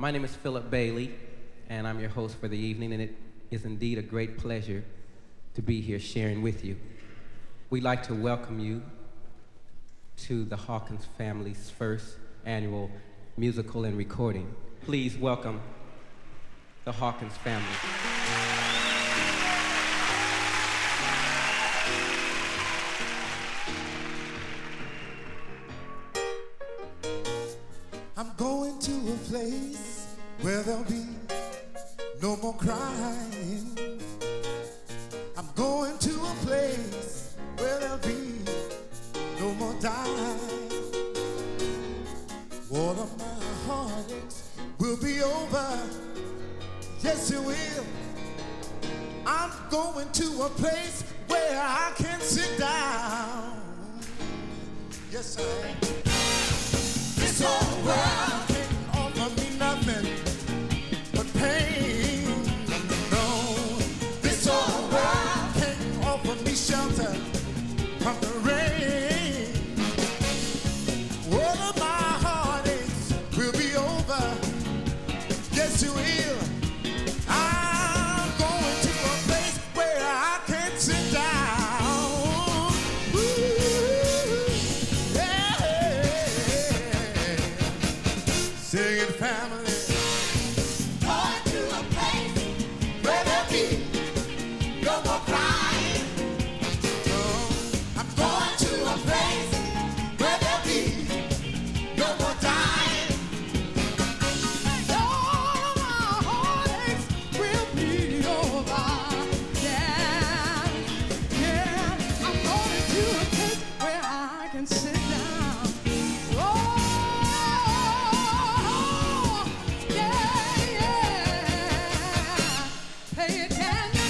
My name is Philip Bailey, and I'm your host for the evening, and it is indeed a great pleasure to be here sharing with you. We'd like to welcome you to the Hawkins family's first annual musical and recording. Please welcome the Hawkins family. I'm going to a place where there'll be no more crying. I'm going to a place where there'll be no more dying. All of my heartaches will be over. Yes, it will. I'm going to a place where I can sit down. Yes, I am. This whole world can't offer me nothing but pain. No, this whole world can't offer me shelter from the rain. All of my heartaches will be over. Yes, it will. I'm going to a place where I can sit down. Ooh, yeah. Sing it, family. Going to a place where there'll be no more crying. I'm Going to a place where there'll be no more dying. All my heartaches will be over. Yeah, yeah. I'm going to a place where I can sit down. Oh, yeah, yeah. Hey, can you?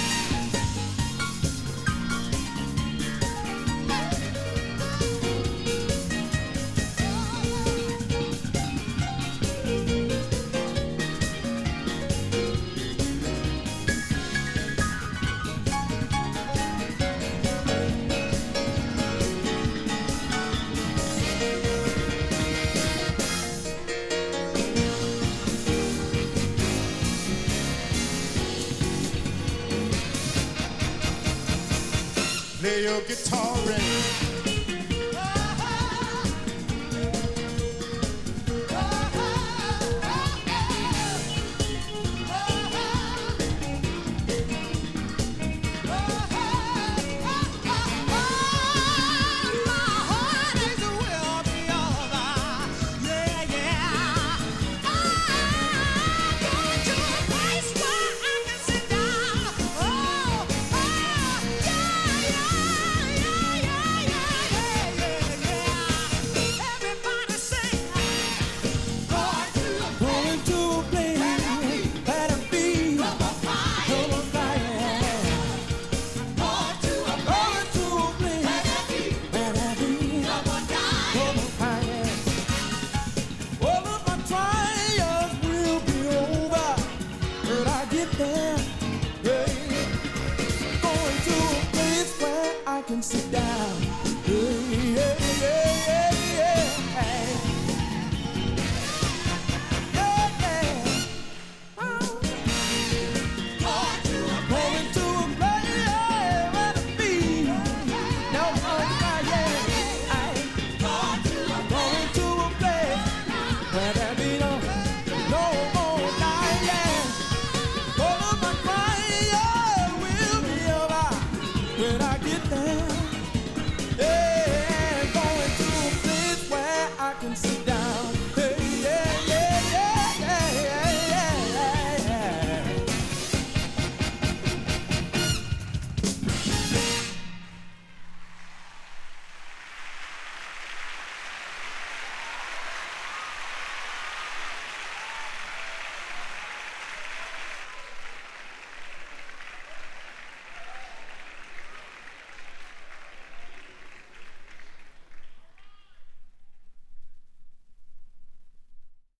play your guitar ready. Sit down. Yeah, yeah, yeah, yeah.